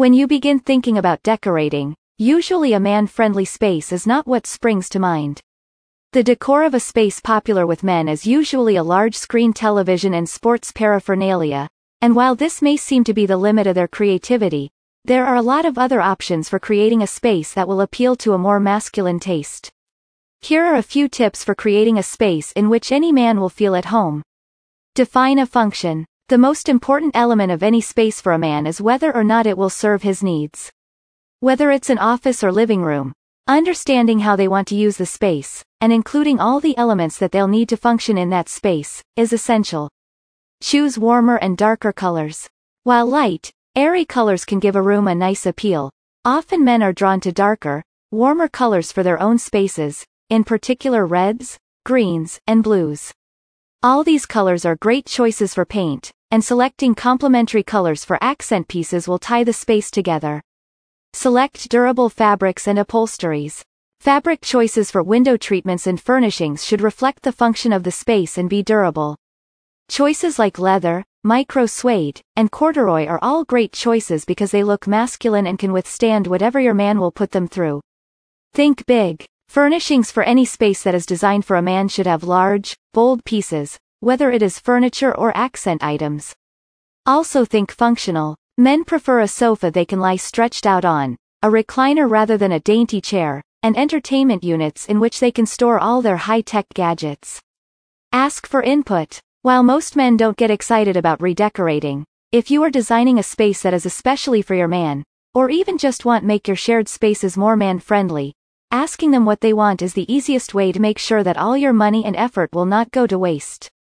When you begin thinking about decorating, usually a man-friendly space is not what springs to mind. The decor of a space popular with men is usually a large screen television and sports paraphernalia, and while this may seem to be the limit of their creativity, there are a lot of other options for creating a space that will appeal to a more masculine taste. Here are a few tips for creating a space in which any man will feel at home. Define a function. The most important element of any space for a man is whether or not it will serve his needs. Whether it's an office or living room, understanding how they want to use the space, and including all the elements that they'll need to function in that space, is essential. Choose warmer and darker colors. While light, airy colors can give a room a nice appeal, often men are drawn to darker, warmer colors for their own spaces, in particular reds, greens, and blues. All these colors are great choices for paint, and selecting complementary colors for accent pieces will tie the space together. Select durable fabrics and upholsteries. Fabric choices for window treatments and furnishings should reflect the function of the space and be durable. Choices like leather, micro suede, and corduroy are all great choices because they look masculine and can withstand whatever your man will put them through. Think big. Furnishings for any space that is designed for a man should have large, bold pieces, whether it is furniture or accent items. Also think functional. Men prefer a sofa they can lie stretched out on, a recliner rather than a dainty chair, and entertainment units in which they can store all their high-tech gadgets. Ask for input. While most men don't get excited about redecorating, if you are designing a space that is especially for your man, or even just want to make your shared spaces more man-friendly, asking them what they want is the easiest way to make sure that all your money and effort will not go to waste.